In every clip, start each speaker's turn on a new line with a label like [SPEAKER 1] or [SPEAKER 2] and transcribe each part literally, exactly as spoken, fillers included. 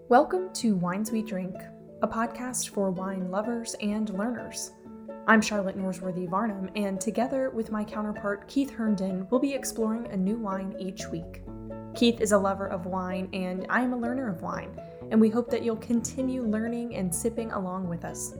[SPEAKER 1] Welcome to Wines We Drink, a podcast for wine lovers and learners. I'm Charlotte Norsworthy Varnum, and together with my counterpart Keith Herndon, we'll be exploring a new wine each week. Keith is a lover of wine, and I am a learner of wine, and we hope that you'll continue learning and sipping along with us.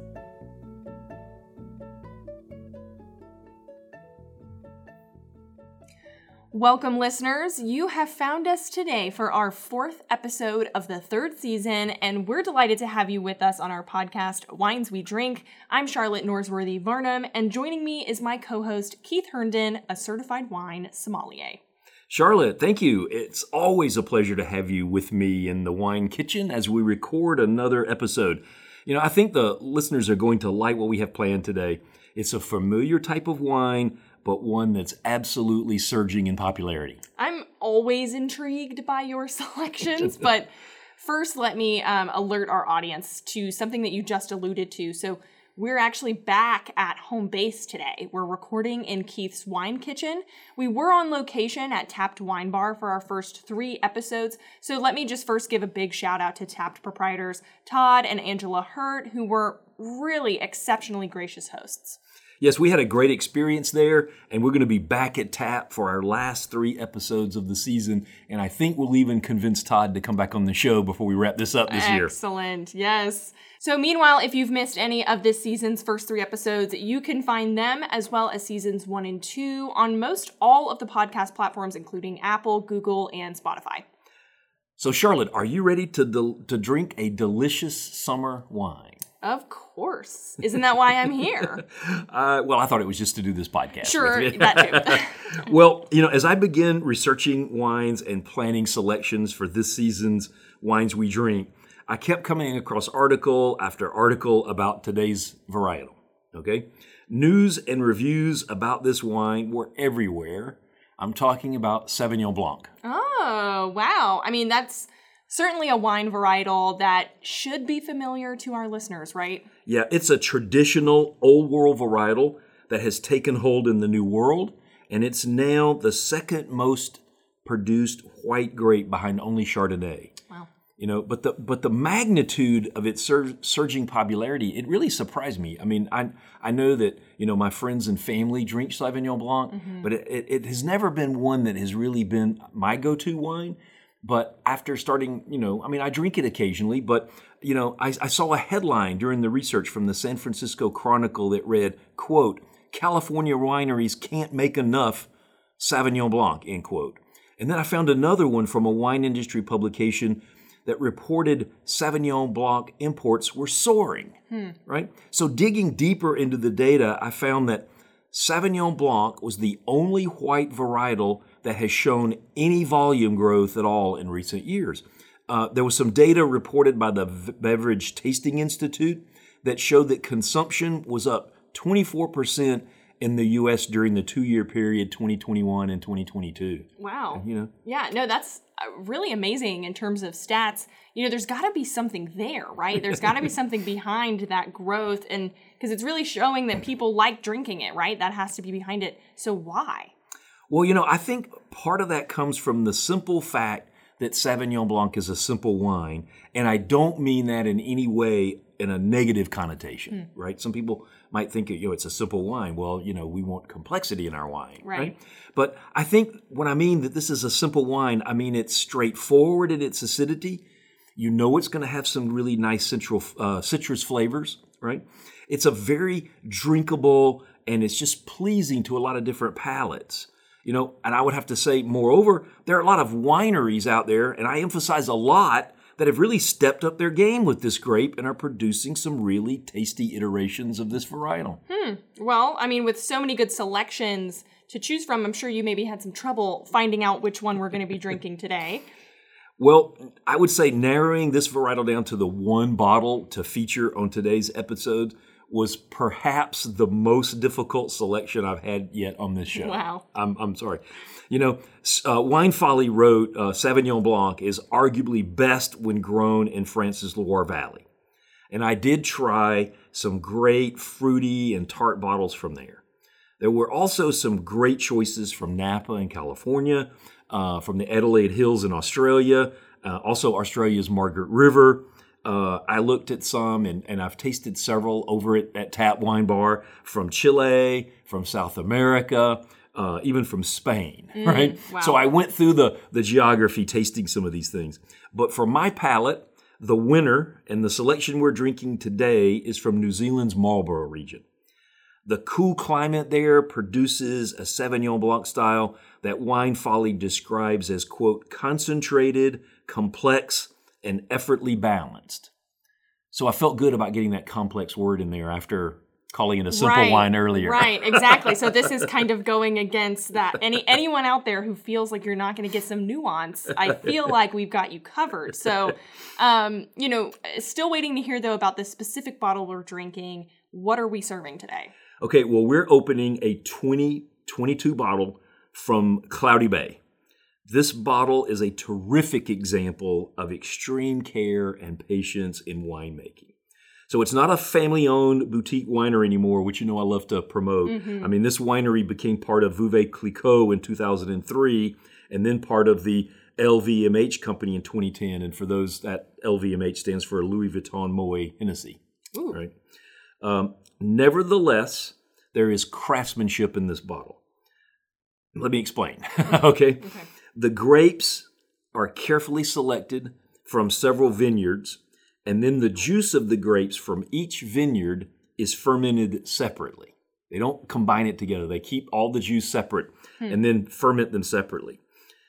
[SPEAKER 1] Welcome, listeners. You have found us today for our fourth episode of the third season, and we're delighted to have you with us on our podcast, Wines We Drink. I'm Charlotte Norsworthy Varnum, and joining me is my co-host, Keith Herndon, a certified wine sommelier.
[SPEAKER 2] Charlotte, thank you. It's always a pleasure to have you with me in the wine kitchen as we record another episode. You know, I think the listeners are going to like what we have planned today. It's a familiar type of wine, but one that's absolutely surging in popularity.
[SPEAKER 1] I'm always intrigued by your selections, but first let me um, alert our audience to something that you just alluded to. So we're actually back at home base today. We're recording in Keith's wine kitchen. We were on location at Tapped Wine Bar for our first three episodes. So let me just first give a big shout out to Tapped proprietors Todd and Angela Hurt, who were really exceptionally gracious hosts.
[SPEAKER 2] Yes, we had a great experience there, and we're going to be back at Tap for our last three episodes of the season, and I think we'll even convince Todd to come back on the show before we wrap this up this
[SPEAKER 1] Excellent.
[SPEAKER 2] year.
[SPEAKER 1] Excellent, yes. So meanwhile, if you've missed any of this season's first three episodes, you can find them as well as seasons one and two on most all of the podcast platforms, including Apple, Google, and Spotify.
[SPEAKER 2] So Charlotte, are you ready to del- to drink a delicious summer wine?
[SPEAKER 1] Of course. Isn't that why I'm here?
[SPEAKER 2] uh, well, I thought it was just to do this podcast.
[SPEAKER 1] Sure, that too.
[SPEAKER 2] Well, you know, as I begin researching wines and planning selections for this season's Wines We Drink, I kept coming across article after article about today's varietal, okay? News and reviews about this wine were everywhere. I'm talking about Sauvignon Blanc.
[SPEAKER 1] Oh, wow. I mean, that's certainly a wine varietal that should be familiar to our listeners, right?
[SPEAKER 2] Yeah, it's a traditional old world varietal that has taken hold in the New World, and it's now the second most produced white grape behind only Chardonnay.
[SPEAKER 1] Wow.
[SPEAKER 2] You know, but the but the magnitude of its sur- surging popularity, it really surprised me. I mean, I I know that, you know, my friends and family drink Sauvignon Blanc, mm-hmm. but it, it, it has never been one that has really been my go-to wine. But after starting, you know, I mean, I drink it occasionally, but, you know, I, I saw a headline during the research from the San Francisco Chronicle that read, quote, California wineries can't make enough Sauvignon Blanc, end quote. And then I found another one from a wine industry publication that reported Sauvignon Blanc imports were soaring, hmm. right? So digging deeper into the data, I found that Sauvignon Blanc was the only white varietal that has shown any volume growth at all in recent years. Uh, there was some data reported by the Beverage Tasting Institute that showed that consumption was up twenty-four percent in the U S during the two-year period, twenty twenty-one and twenty twenty-two.
[SPEAKER 1] Wow.
[SPEAKER 2] You know?
[SPEAKER 1] Yeah, no, that's really amazing in terms of stats. You know, there's got to be something there, right? There's got to be something behind that growth, and because it's really showing that people like drinking it, right? That has to be behind it. So why?
[SPEAKER 2] Well, you know, I think part of that comes from the simple fact that Sauvignon Blanc is a simple wine, and I don't mean that in any way in a negative connotation, mm. right? Some people might think, you know, it's a simple wine. Well, you know, we want complexity in our wine,
[SPEAKER 1] right?
[SPEAKER 2] right? But I think when I mean that this is a simple wine, I mean it's straightforward in its acidity. You know it's going to have some really nice central, uh, citrus flavors, right? It's a very drinkable, and it's just pleasing to a lot of different palates. You know, and I would have to say, moreover, there are a lot of wineries out there, and I emphasize a lot, that have really stepped up their game with this grape and are producing some really tasty iterations of this varietal.
[SPEAKER 1] Hmm. Well, I mean, with so many good selections to choose from, I'm sure you maybe had some trouble finding out which one we're going to be drinking today.
[SPEAKER 2] Well, I would say narrowing this varietal down to the one bottle to feature on today's episode was perhaps the most difficult selection I've had yet on this show.
[SPEAKER 1] Wow.
[SPEAKER 2] I'm, I'm sorry. You know, uh, Wine Folly wrote uh, Sauvignon Blanc is arguably best when grown in France's Loire Valley. And I did try some great fruity and tart bottles from there. There were also some great choices from Napa in California, uh, from the Adelaide Hills in Australia. Uh, also, Australia's Margaret River. Uh, I looked at some, and, and I've tasted several over at, at Tap Wine Bar from Chile, from South America, uh, even from Spain, mm, right? Wow. So I went through the, the geography tasting some of these things. But for my palate, the winner and the selection we're drinking today is from New Zealand's Marlborough region. The cool climate there produces a Sauvignon Blanc style that Wine Folly describes as, quote, concentrated, complex, and effortlessly balanced. So I felt good about getting that complex word in there after calling it a simple
[SPEAKER 1] right,
[SPEAKER 2] wine earlier.
[SPEAKER 1] Right, exactly. So this is kind of going against that. Any anyone out there who feels like you're not going to get some nuance, I feel like we've got you covered. So, um, you know, still waiting to hear, though, about the specific bottle we're drinking. What are we serving today?
[SPEAKER 2] Okay, well, we're opening a twenty twenty-two bottle from Cloudy Bay. This bottle is a terrific example of extreme care and patience in winemaking. So it's not a family-owned boutique winery anymore, which you know I love to promote. Mm-hmm. I mean, this winery became part of Veuve Clicquot in two thousand three, and then part of the L V M H company in twenty ten. And for those, that L V M H stands for Louis Vuitton Moet Hennessy. Ooh. Right? Um, nevertheless, there is craftsmanship in this bottle. Let me explain. okay? okay. The grapes are carefully selected from several vineyards, and then the juice of the grapes from each vineyard is fermented separately. They don't combine it together. They keep all the juice separate hmm. and then ferment them separately.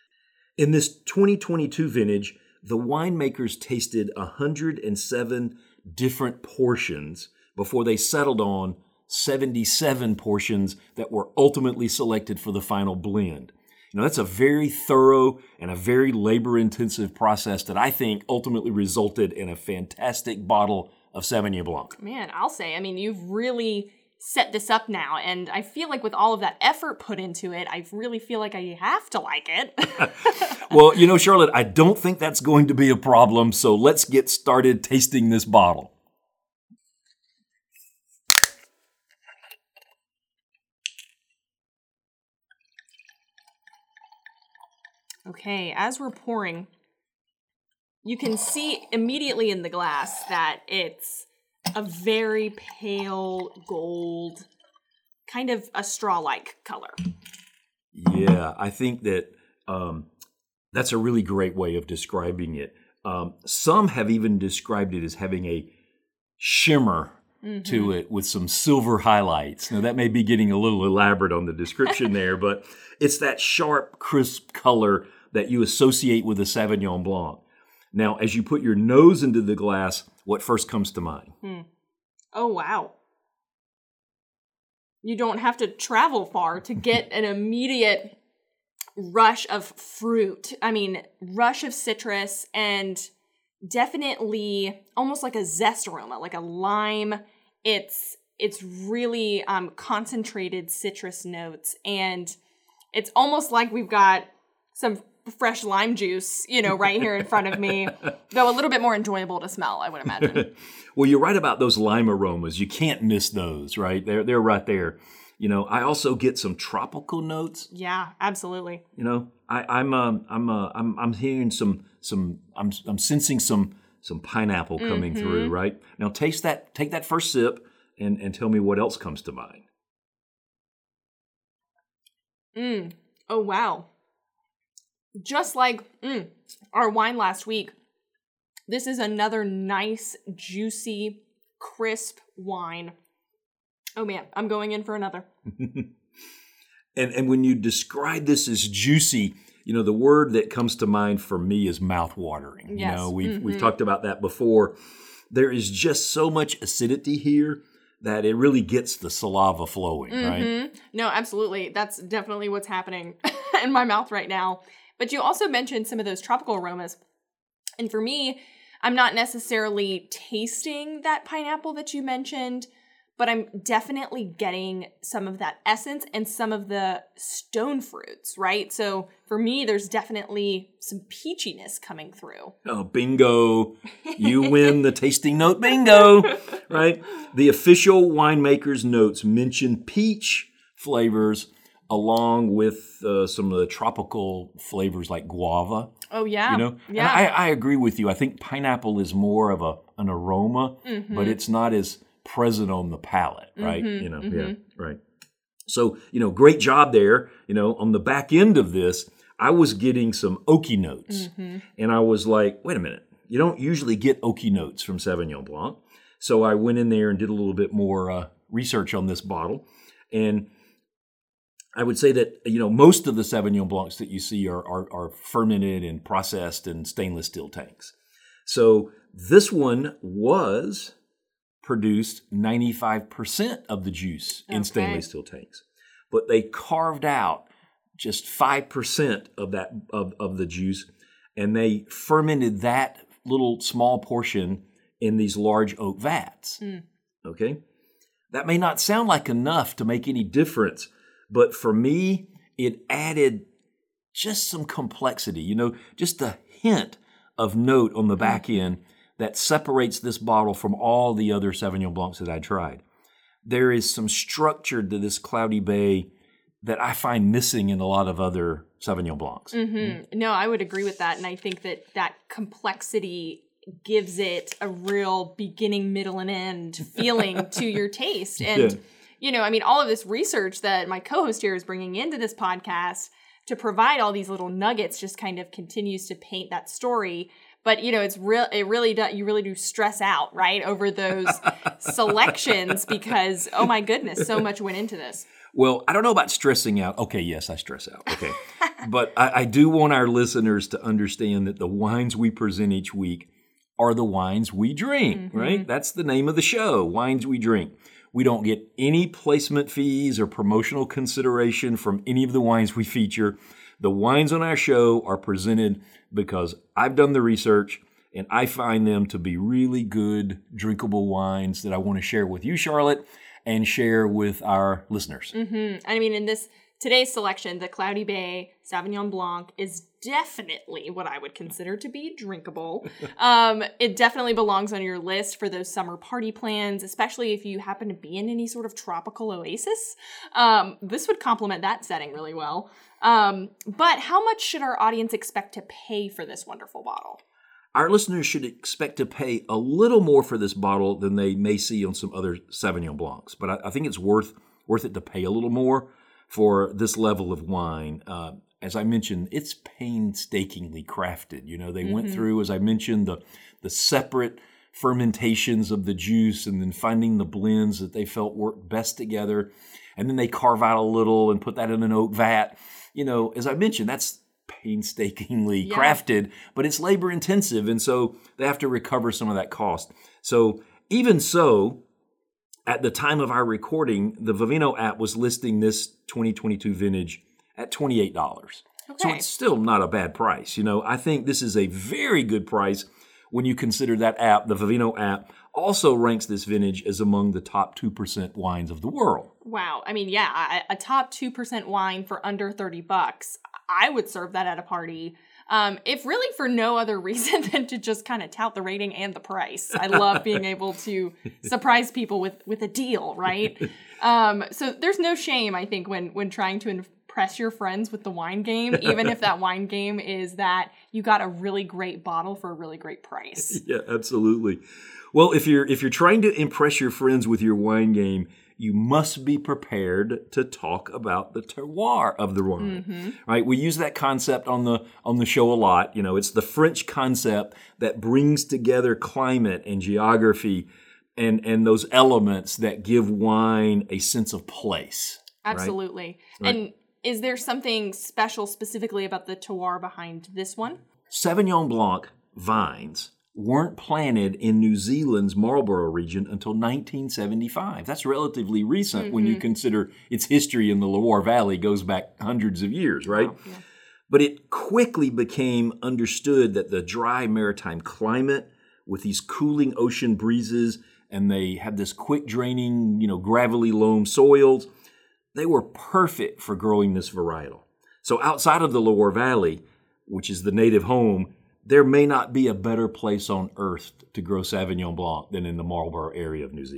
[SPEAKER 2] In this twenty twenty-two vintage, the winemakers tasted one hundred seven different portions before they settled on seventy-seven portions that were ultimately selected for the final blend. You know, that's a very thorough and a very labor-intensive process that I think ultimately resulted in a fantastic bottle of Sauvignon Blanc.
[SPEAKER 1] Man, I'll say, I mean, you've really set this up now, and I feel like with all of that effort put into it, I really feel like I have to like it.
[SPEAKER 2] Well, you know, Charlotte, I don't think that's going to be a problem, so let's get started tasting this bottle.
[SPEAKER 1] Okay, as we're pouring, you can see immediately in the glass that it's a very pale gold, kind of a straw-like color.
[SPEAKER 2] Yeah, I think that um, that's a really great way of describing it. Um, some have even described it as having a shimmer mm-hmm. to it with some silver highlights. Now, that may be getting a little elaborate on the description there, but it's that sharp, crisp color that you associate with a Sauvignon Blanc. Now, as you put your nose into the glass, what first comes to mind?
[SPEAKER 1] Hmm. Oh, wow. You don't have to travel far to get an immediate rush of fruit. I mean, rush of citrus and definitely almost like a zest aroma, like a lime. It's it's really um, concentrated citrus notes, and it's almost like we've got some fresh lime juice, you know, right here in front of me, though a little bit more enjoyable to smell, I would imagine.
[SPEAKER 2] Well, you're right about those lime aromas. You can't miss those, right? They're they're right there. You know, I also get some tropical notes.
[SPEAKER 1] Yeah, absolutely.
[SPEAKER 2] You know, I, I'm um, I'm uh, I'm I'm hearing some some I'm I'm sensing some some pineapple coming mm-hmm. through, right? Now taste that, take that first sip, and and tell me what else comes to mind.
[SPEAKER 1] Mm. Oh wow. Just like mm, our wine last week, this is another nice, juicy, crisp wine. Oh man, I'm going in for another.
[SPEAKER 2] and and when you describe this as juicy, you know, the word that comes to mind for me is mouth-watering.
[SPEAKER 1] Yes.
[SPEAKER 2] You know, we've
[SPEAKER 1] mm-hmm.
[SPEAKER 2] we've talked about that before. There is just so much acidity here that it really gets the saliva flowing, mm-hmm. right?
[SPEAKER 1] No, absolutely. That's definitely what's happening in my mouth right now. But you also mentioned some of those tropical aromas. And for me, I'm not necessarily tasting that pineapple that you mentioned, but I'm definitely getting some of that essence and some of the stone fruits, right? So for me, there's definitely some peachiness coming through.
[SPEAKER 2] Oh, bingo. You win the tasting note bingo, right? The official winemaker's notes mention peach flavors along with uh, some of the tropical flavors like guava.
[SPEAKER 1] Oh, yeah.
[SPEAKER 2] You know?
[SPEAKER 1] Yeah.
[SPEAKER 2] And I, I agree with you. I think pineapple is more of a an aroma, mm-hmm. but it's not as present on the palate, right?
[SPEAKER 1] Mm-hmm,
[SPEAKER 2] you know,
[SPEAKER 1] mm-hmm.
[SPEAKER 2] yeah, right. So, you know, great job there. You know, on the back end of this, I was getting some oaky notes.
[SPEAKER 1] Mm-hmm.
[SPEAKER 2] And I was like, wait a minute. You don't usually get oaky notes from Sauvignon Blanc. So I went in there and did a little bit more uh, research on this bottle. And I would say that, you know, most of the Sauvignon Blancs that you see are, are, are fermented and processed in stainless steel tanks. So this one was produced ninety-five percent of the juice in okay. stainless steel tanks. But they carved out just five percent of that of, of the juice, and they fermented that little small portion in these large oak vats. Mm. Okay? That may not sound like enough to make any difference, but for me, it added just some complexity, you know, just a hint of note on the back end that separates this bottle from all the other Sauvignon Blancs that I tried. There is some structure to this Cloudy Bay that I find missing in a lot of other Sauvignon Blancs.
[SPEAKER 1] Mm-hmm. Mm-hmm. No, I would agree with that. And I think that that complexity gives it a real beginning, middle, and end feeling to your taste. And, yeah. you know, I mean, all of this research that my co-host here is bringing into this podcast to provide all these little nuggets just kind of continues to paint that story. But, you know, it's real. It really does. You really do stress out, right, over those selections because, oh, my goodness, so much went into this.
[SPEAKER 2] Well, I don't know about stressing out. Okay, yes, I stress out. Okay. But I, I do want our listeners to understand that the wines we present each week are the wines we drink, mm-hmm. right? That's the name of the show, Wines We Drink. We don't get any placement fees or promotional consideration from any of the wines we feature. The wines on our show are presented because I've done the research and I find them to be really good, drinkable wines that I want to share with you, Charlotte, and share with our listeners.
[SPEAKER 1] Mm-hmm. I mean, in this today's selection, the Cloudy Bay Sauvignon Blanc is definitely what I would consider to be drinkable. um, it definitely belongs on your list for those summer party plans, especially if you happen to be in any sort of tropical oasis. Um, this would complement that setting really well. Um, but how much should our audience expect to pay for this wonderful bottle?
[SPEAKER 2] Our listeners should expect to pay a little more for this bottle than they may see on some other Sauvignon Blancs. But I, I think it's worth worth it to pay a little more for this level of wine. Uh, as I mentioned, it's painstakingly crafted. You know, they mm-hmm. went through, as I mentioned, the the separate fermentations of the juice and then finding the blends that they felt worked best together. And then they carve out a little and put that in an oak vat. You know, as I mentioned, that's painstakingly yeah. crafted, but it's labor intensive. And so they have to recover some of that cost. So even so, at the time of our recording, the Vivino app was listing this twenty twenty-two vintage at twenty-eight dollars. Okay. So it's still not a bad price. You know, I think this is a very good price when you consider that app, the Vivino app, also ranks this vintage as among the top two percent wines of the world.
[SPEAKER 1] Wow. I mean, yeah, a top two percent wine for under thirty bucks. I would serve that at a party. Um, if really for no other reason than to just kind of tout the rating and the price. I love being able to surprise people with, with a deal, right? Um, so there's no shame, I think, when when trying to impress your friends with the wine game, even if that wine game is that you got a really great bottle for a really great price.
[SPEAKER 2] Yeah, absolutely. Well, if you're if you're trying to impress your friends with your wine game, you must be prepared to talk about the terroir of the wine, mm-hmm. right? We use that concept on the on the show a lot. You know, it's the French concept that brings together climate and geography and, and those elements that give wine a sense of place.
[SPEAKER 1] Absolutely.
[SPEAKER 2] Right?
[SPEAKER 1] And is there something special specifically about the terroir behind this one?
[SPEAKER 2] Sauvignon Blanc vines weren't planted in New Zealand's Marlborough region until nineteen seventy-five. That's relatively recent mm-hmm. when you consider its history in the Loire Valley goes back hundreds of years, right? Wow, yeah. But it quickly became understood that the dry maritime climate with these cooling ocean breezes, and they had this quick draining, you know, gravelly loam soils, they were perfect for growing this varietal. So outside of the Loire Valley, which is the native home, there may not be a better place on earth to grow Sauvignon Blanc than in the Marlborough area of New Zealand.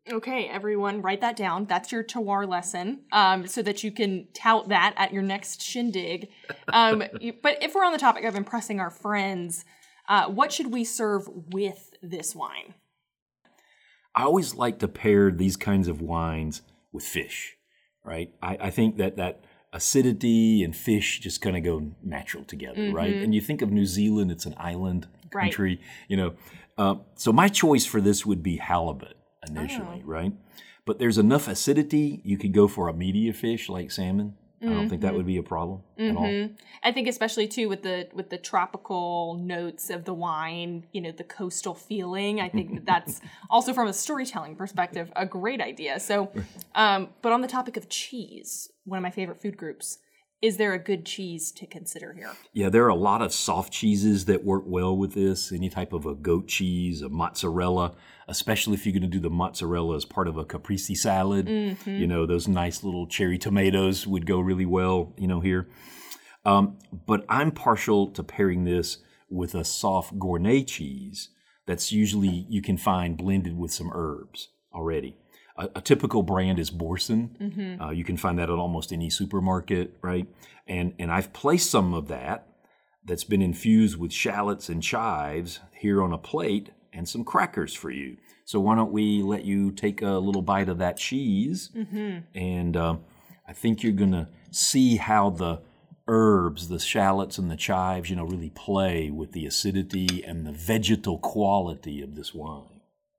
[SPEAKER 1] Okay, everyone, write that down. That's your terroir lesson, um, so that you can tout that at your next shindig. Um, you- but if we're on the topic of impressing our friends, uh, what should we serve with this wine?
[SPEAKER 2] I always like to pair these kinds of wines with fish, right? I, I think that that acidity and fish just kind of go natural together, mm-hmm. right? And you think of New Zealand, it's an island country, right. you know. Uh, so my choice for this would be halibut initially, oh. right? But there's enough acidity, you could go for a media fish like salmon. Mm-hmm. I don't think that would be a problem mm-hmm. at all.
[SPEAKER 1] I think especially too with the with the tropical notes of the wine, you know, the coastal feeling. I think that that's also from a storytelling perspective a great idea. So, um, but on the topic of cheese, one of my favorite food groups, is there a good cheese to consider here?
[SPEAKER 2] Yeah, there are a lot of soft cheeses that work well with this. Any type of a goat cheese, a mozzarella, especially if you're going to do the mozzarella as part of a caprese salad. Mm-hmm. You know, those nice little cherry tomatoes would go really well, you know, here. Um, but I'm partial to pairing this with a soft Gournay cheese that's usually you can find blended with some herbs already. A, a typical brand is Boursin. Mm-hmm. Uh, you can find that at almost any supermarket, right? And and I've placed some of that that's been infused with shallots and chives here on a plate and some crackers for you. So why don't we let you take a little bite of that cheese? Mm-hmm. And uh, I think you're going to see how the herbs, the shallots and the chives, you know, really play with the acidity and the vegetal quality of this wine.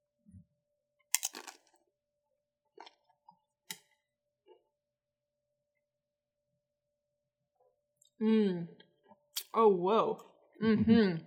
[SPEAKER 1] Mm. Oh, whoa. Mm-hmm.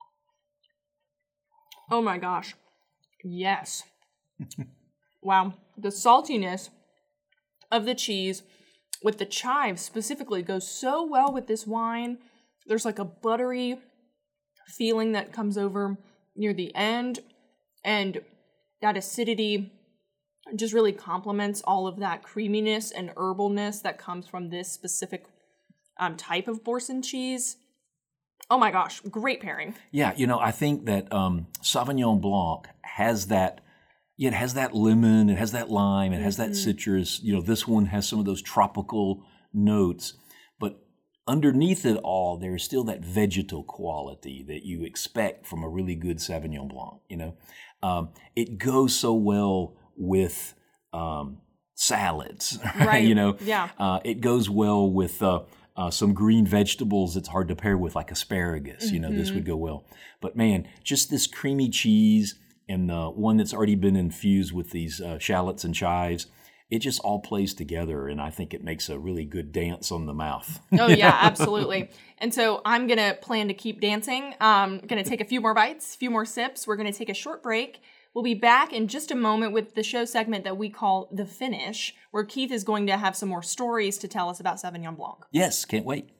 [SPEAKER 1] Oh my gosh. Yes. Wow. The saltiness of the cheese with the chives specifically goes so well with this wine. There's like a buttery feeling that comes over near the end, and that acidity just really complements all of that creaminess and herbalness that comes from this specific Um, type of Boursin cheese. Oh my gosh, great pairing.
[SPEAKER 2] Yeah, you know, I think that um, Sauvignon Blanc has that, yeah, it has that lemon, it has that lime, it mm-hmm. has that citrus. You know, this one has some of those tropical notes. But underneath it all, there is still that vegetal quality that you expect from a really good Sauvignon Blanc, you know. Um, it goes so well with um, salads,
[SPEAKER 1] right?
[SPEAKER 2] you know.
[SPEAKER 1] Yeah.
[SPEAKER 2] Uh, it goes well with... Uh, Uh, some green vegetables that's hard to pair with, like asparagus. Mm-hmm. You know, this would go well. But man, just this creamy cheese and the one that's already been infused with these uh, shallots and chives, it just all plays together, and I think it makes a really good dance on the mouth.
[SPEAKER 1] Oh, yeah, absolutely. And so I'm going to plan to keep dancing. I'm going to take a few more bites, a few more sips. We're going to take a short break. We'll be back in just a moment with the show segment that we call The Finish, where Keith is going to have some more stories to tell us about Sauvignon Blanc.
[SPEAKER 2] Yes, can't wait.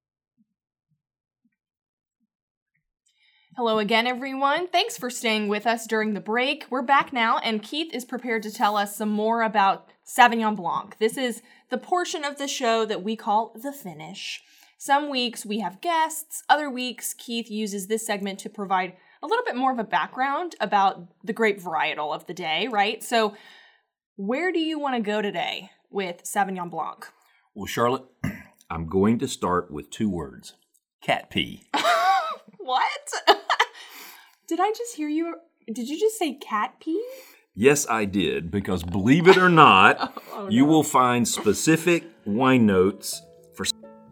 [SPEAKER 1] Hello again, everyone. Thanks for staying with us during the break. We're back now, and Keith is prepared to tell us some more about Sauvignon Blanc. This is the portion of the show that we call The Finish. Some weeks we have guests. Other weeks, Keith uses this segment to provide a little bit more of a background about the grape varietal of the day, right? So where do you want to go today with Sauvignon Blanc?
[SPEAKER 2] Well, Charlotte, I'm going to start with two words. Cat pee.
[SPEAKER 1] What? Did I just hear you? Did you just say cat pee?
[SPEAKER 2] Yes, I did, because believe it or not, oh, oh, no. you will find specific wine notes for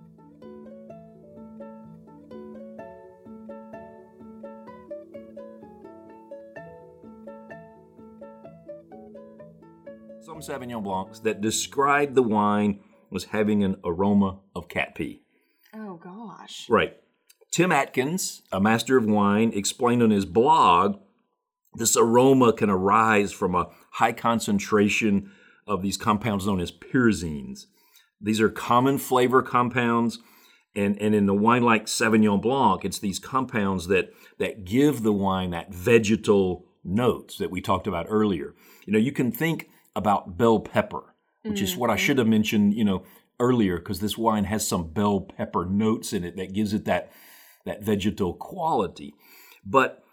[SPEAKER 2] some Sauvignon Blancs that describe the wine as having an aroma of cat pee.
[SPEAKER 1] Oh, gosh.
[SPEAKER 2] Right. Tim Atkins, a master of wine, explained on his blog this aroma can arise from a high concentration of these compounds known as pyrazines. These are common flavor compounds, and, and in the wine like Sauvignon Blanc, it's these compounds that, that give the wine that vegetal notes that we talked about earlier. You know, you can think about bell pepper, which mm-hmm. is what I should have mentioned, you know, earlier, because this wine has some bell pepper notes in it that gives it that, that vegetal quality. But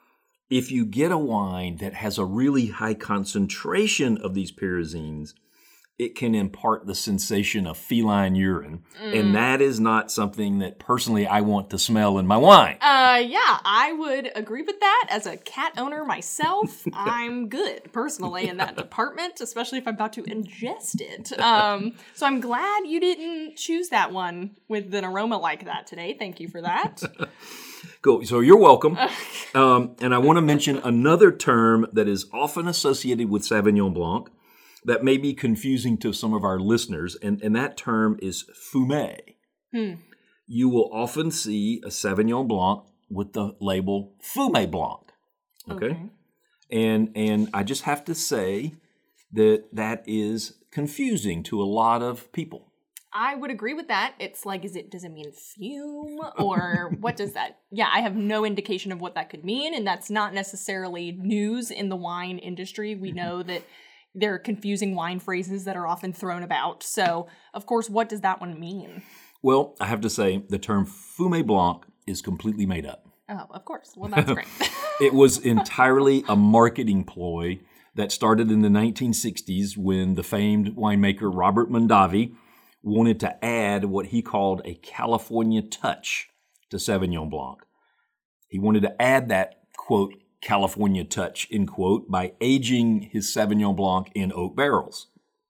[SPEAKER 2] if you get a wine that has a really high concentration of these pyrazines, it can impart the sensation of feline urine. Mm. And that is not something that personally I want to smell in my wine.
[SPEAKER 1] Uh, yeah, I would agree with that. As a cat owner myself, I'm good personally in that department, especially if I'm about to ingest it. Um, so I'm glad you didn't choose that one with an aroma like that today. Thank you for that.
[SPEAKER 2] Cool. So you're welcome. Um, and I want to mention another term that is often associated with Sauvignon Blanc that may be confusing to some of our listeners, and, and that term is fumé. Hmm. You will often see a Sauvignon Blanc with the label Fumé Blanc. Okay? okay. And and I just have to say that that is confusing to a lot of people.
[SPEAKER 1] I would agree with that. It's like, is it, does it mean fume? Or what does that, yeah, I have no indication of what that could mean, and that's not necessarily news in the wine industry. We know that there are confusing wine phrases that are often thrown about. So, of course, what does that one mean?
[SPEAKER 2] Well, I have to say the term Fumé Blanc is completely made up.
[SPEAKER 1] Oh, of course. Well, that's great.
[SPEAKER 2] It was entirely a marketing ploy that started in the nineteen sixties when the famed winemaker Robert Mondavi wanted to add what he called a California touch to Sauvignon Blanc. He wanted to add that, quote, California touch, end quote, by aging his Sauvignon Blanc in oak barrels.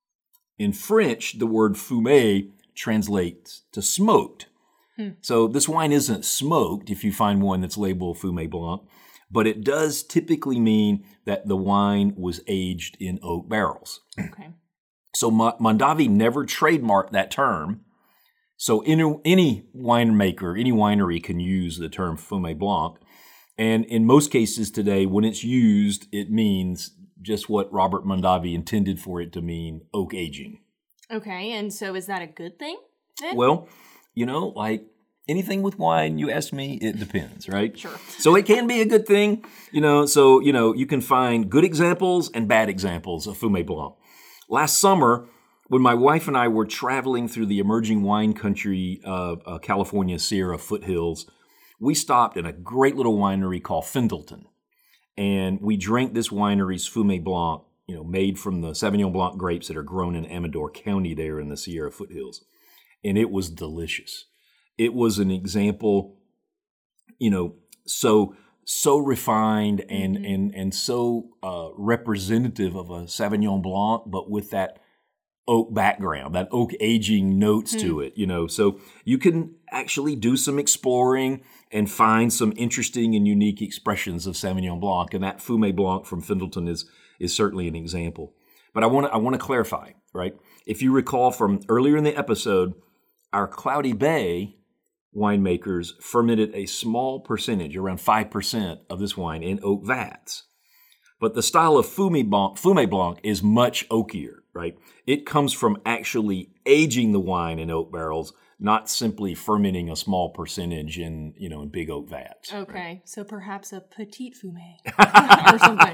[SPEAKER 2] In French, the word fumé translates to smoked. Hmm. So this wine isn't smoked if you find one that's labeled Fumé Blanc, but it does typically mean that the wine was aged in oak barrels.
[SPEAKER 1] Okay.
[SPEAKER 2] So Mondavi never trademarked that term. So any, any winemaker, any winery can use the term Fumé Blanc. And in most cases today, when it's used, it means just what Robert Mondavi intended for it to mean, oak aging.
[SPEAKER 1] Okay, and so is that a good thing then?
[SPEAKER 2] Well, you know, like anything with wine, you ask me, it depends, right?
[SPEAKER 1] Sure.
[SPEAKER 2] So it can be a good thing, you know, so, you know, you can find good examples and bad examples of Fumé Blanc. Last summer, when my wife and I were traveling through the emerging wine country of uh, California Sierra foothills, we stopped at a great little winery called Findleton. And we drank this winery's Fumé Blanc, you know, made from the Sauvignon Blanc grapes that are grown in Amador County there in the Sierra foothills. And it was delicious. It was an example, you know, so so refined and mm-hmm. and and so uh, representative of a Sauvignon Blanc, but with that oak background, that oak aging notes mm. to it, you know. So you can actually do some exploring and find some interesting and unique expressions of Sauvignon Blanc, and that Fumé Blanc from Findleton is is certainly an example. But I want to I want to clarify, right? If you recall from earlier in the episode, our Cloudy Bay winemakers fermented a small percentage, around five percent of this wine in oak vats. But the style of Fumé Blanc, Fumé Blanc is much oakier, right? It comes from actually aging the wine in oak barrels, not simply fermenting a small percentage in, you know, in big oak vats.
[SPEAKER 1] Okay,
[SPEAKER 2] right?
[SPEAKER 1] So perhaps a petite fumé or something.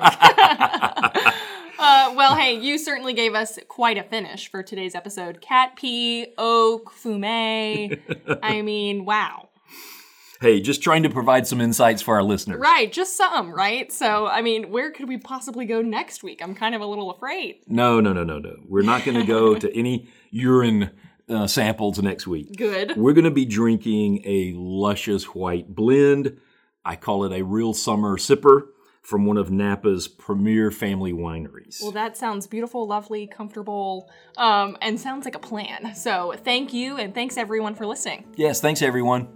[SPEAKER 1] uh, well, hey, you certainly gave us quite a finish for today's episode. Cat pee, oak, fumé. I mean, wow.
[SPEAKER 2] Hey, just trying to provide some insights for our listeners.
[SPEAKER 1] Right, just some, right? So, I mean, where could we possibly go next week? I'm kind of a little afraid.
[SPEAKER 2] No, no, no, no, no. We're not going to go to any urine uh, samples next week.
[SPEAKER 1] Good.
[SPEAKER 2] We're going to be drinking a luscious white blend. I call it a real summer sipper from one of Napa's premier family wineries.
[SPEAKER 1] Well, that sounds beautiful, lovely, comfortable, um, and sounds like a plan. So thank you, and thanks everyone for listening.
[SPEAKER 2] Yes, thanks everyone.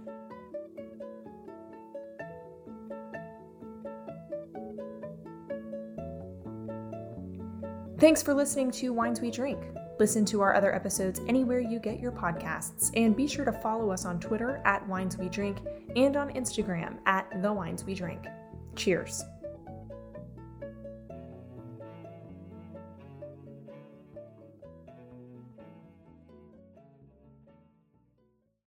[SPEAKER 3] Thanks for listening to Wines We Drink. Listen to our other episodes anywhere you get your podcasts, and be sure to follow us on Twitter at Wines We Drink and on Instagram at The Wines We Drink. Cheers.